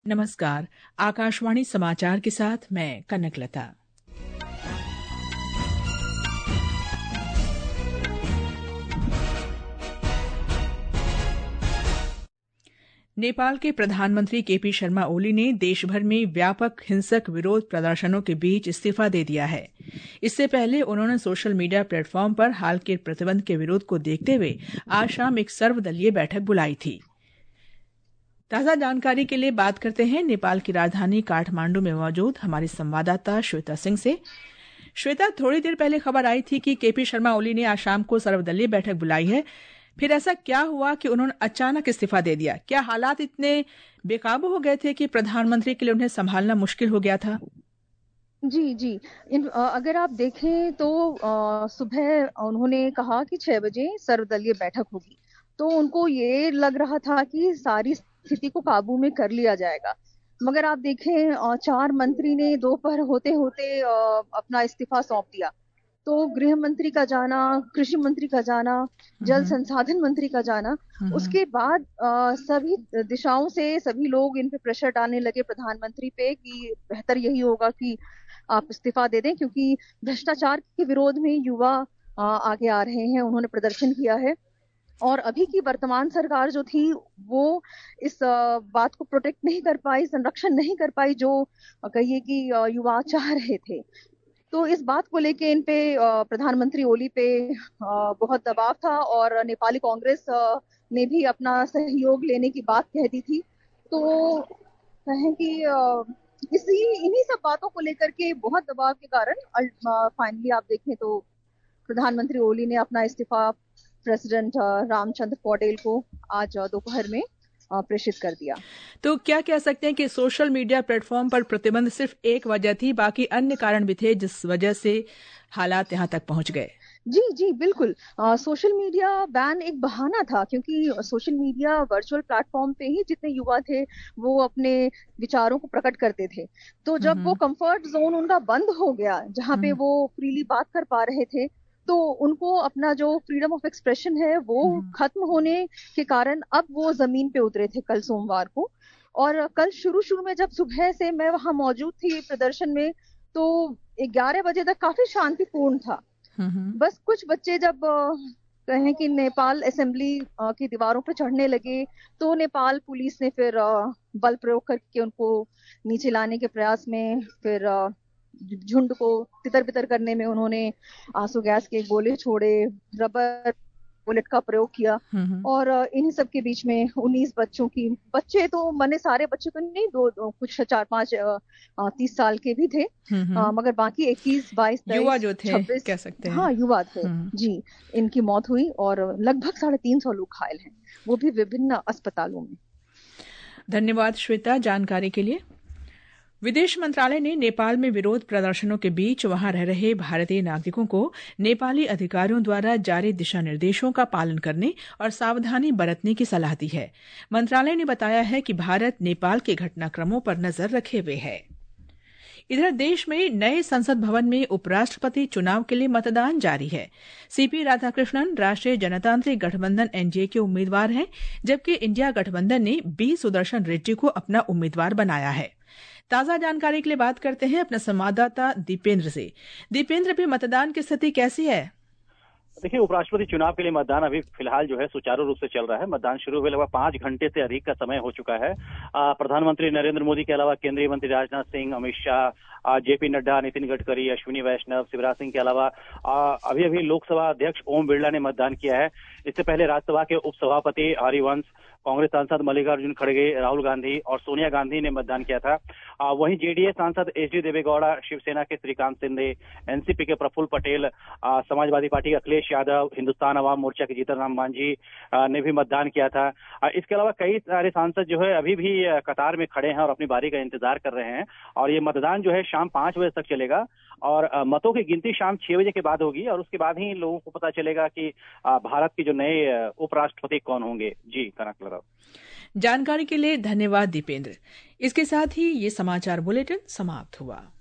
नमस्कार। आकाशवाणी समाचार के साथ मैं कनकलता। नेपाल के प्रधानमंत्री केपी शर्मा ओली ने देश भर में व्यापक हिंसक विरोध प्रदर्शनों के बीच इस्तीफा दे दिया है। इससे पहले उन्होंने सोशल मीडिया प्लेटफॉर्म पर हाल के प्रतिबंध के विरोध को देखते हुए आज शाम एक सर्वदलीय बैठक बुलाई थी। ताजा जानकारी के लिए बात करते हैं नेपाल की राजधानी काठमांडू में मौजूद हमारी संवाददाता श्वेता सिंह से। श्वेता, थोड़ी देर पहले खबर आई थी कि केपी शर्मा ओली ने आज शाम को सर्वदलीय बैठक बुलाई है। फिर ऐसा क्या हुआ कि उन्होंने अचानक इस्तीफा दे दिया? क्या हालात इतने बेकाबू हो गए थे कि प्रधानमंत्री के लिए उन्हें संभालना मुश्किल हो गया था? जी। अगर आप देखें तो सुबह उन्होंने कहा कि 6 बजे सर्वदलीय बैठक होगी, तो उनको ये लग रहा था कि सारी स्थिति को काबू में कर लिया जाएगा। मगर आप देखें 4 मंत्री ने दोपहर होते-होते अपना इस्तीफा सौंप दिया। तो गृह मंत्री का जाना, कृषि मंत्री का जाना, जल संसाधन मंत्री का जाना, उसके बाद सभी दिशाओं से सभी लोग इन पे प्रेशर डालने लगे प्रधानमंत्री पे कि बेहतर यही होगा कि आप इस्तीफा दे दें, क्योंकि भ्रष्टाचार के विरोध में युवा आगे आ रहे हैं। उन्होंने प्रदर्शन किया है और अभी की वर्तमान सरकार जो थी वो इस बात को प्रोटेक्ट नहीं कर पाई, संरक्षण नहीं कर पाई जो कहिए कि युवा चाह रहे थे। तो इस बात को लेके इन पे प्रधानमंत्री ओली पे बहुत दबाव था और नेपाली कांग्रेस ने भी अपना सहयोग लेने की बात कह दी थी। तो कहें कि इन्हीं सब बातों को लेकर के बहुत दबाव के कारण फाइनली आप देखें तो प्रधानमंत्री ओली ने अपना इस्तीफा प्रेसिडेंट रामचंद्र पौडेल को आज दोपहर में प्रेषित कर दिया। तो क्या कह सकते हैं कि सोशल मीडिया प्लेटफॉर्म पर प्रतिबंध सिर्फ एक वजह थी, बाकी अन्य कारण भी थे जिस वजह से हालात यहाँ तक पहुंच गए? जी, बिल्कुल। सोशल मीडिया बैन एक बहाना था, क्योंकि सोशल मीडिया वर्चुअल प्लेटफॉर्म पे ही जितने युवा थे वो अपने विचारों को प्रकट करते थे। तो जब वो कंफर्ट जोन उनका बंद हो गया, जहाँ पे वो फ्रीली बात कर पा रहे थे, तो उनको अपना जो फ्रीडम ऑफ एक्सप्रेशन है वो खत्म होने के कारण अब वो जमीन पे उतरे थे कल सोमवार को। और कल शुरू में जब सुबह से मैं वहां मौजूद थी प्रदर्शन में, तो 11 बजे तक काफी शांतिपूर्ण था। बस कुछ बच्चे जब कहें कि नेपाल असेंबली की दीवारों पर चढ़ने लगे, तो नेपाल पुलिस ने फिर बल प्रयोग करके उनको नीचे लाने के प्रयास में, फिर झुंड को तितर-बितर करने में उन्होंने आंसू गैस के गोले छोड़े, रबर बुलेट का प्रयोग किया। और इन्हीं सब के बीच में 19 बच्चे तो मने सारे बच्चे तो नहीं, दो कुछ 4-5 30 साल के भी थे, मगर बाकी 21, 22, 23, युवा जो थे 26 कह सकते हैं। हाँ, युवा थे। जी, इनकी मौत हुई और लगभग 350 लोग घायल हैं, वो भी विभिन्न अस्पतालों में। धन्यवाद श्वेता जानकारी के लिए। विदेश मंत्रालय ने नेपाल में विरोध प्रदर्शनों के बीच वहां रह रहे भारतीय नागरिकों को नेपाली अधिकारियों द्वारा जारी दिशा निर्देशों का पालन करने और सावधानी बरतने की सलाह दी है। मंत्रालय ने बताया है कि भारत नेपाल के घटनाक्रमों पर नजर रखे हुए है। इधर देश में नए संसद भवन में उपराष्ट्रपति चुनाव के लिए मतदान जारी है। सीपी राधाकृष्णन राष्ट्रीय जनतांत्रिक गठबंधन एनडीए के उम्मीदवार हैं, जबकि इंडिया गठबंधन ने बी सुदर्शन रेड्डी को अपना उम्मीदवार बनाया है। ताजा जानकारी के लिए बात करते हैं अपने संवाददाता दीपेंद्र से। दीपेंद्र, भी मतदान की स्थिति कैसी है? देखिए, उपराष्ट्रपति चुनाव के लिए मतदान अभी फिलहाल जो है सुचारू रूप से चल रहा है। मतदान शुरू हुए लगभग 5 घंटे से अधिक का समय हो चुका है। प्रधानमंत्री नरेंद्र मोदी के अलावा केंद्रीय मंत्री राजनाथ सिंह, अमित शाह, जेपी नड्डा, नितिन गडकरी, अश्विनी वैष्णव, शिवराज सिंह के अलावा अभी लोकसभा अध्यक्ष ओम बिरला ने मतदान किया है। इससे पहले राज्यसभा के उपसभापति हरिवंश, कांग्रेस सांसद मल्लिकार्जुन खड़गे, राहुल गांधी और सोनिया गांधी ने मतदान किया था। वहीं जेडीएस सांसद एचडी देवेगौड़ा, शिवसेना के श्रीकांत शिंदे, एनसीपी के प्रफुल्ल पटेल, समाजवादी पार्टी के अखिलेश यादव, हिंदुस्तान अवाम मोर्चा के जीतन राम मांझी ने भी मतदान किया था। इसके अलावा कई सारे सांसद जो है अभी भी कतार में खड़े हैं और अपनी बारी का इंतजार कर रहे हैं। और ये मतदान जो है शाम 5 बजे तक चलेगा और मतों की गिनती शाम 6 बजे के बाद होगी और उसके बाद ही लोगों को पता चलेगा कि भारत के जो नए उपराष्ट्रपति कौन होंगे। जी कनक लगा। जानकारी के लिए धन्यवाद दीपेंद्र। इसके साथ ही ये समाचार बुलेटिन समाप्त हुआ।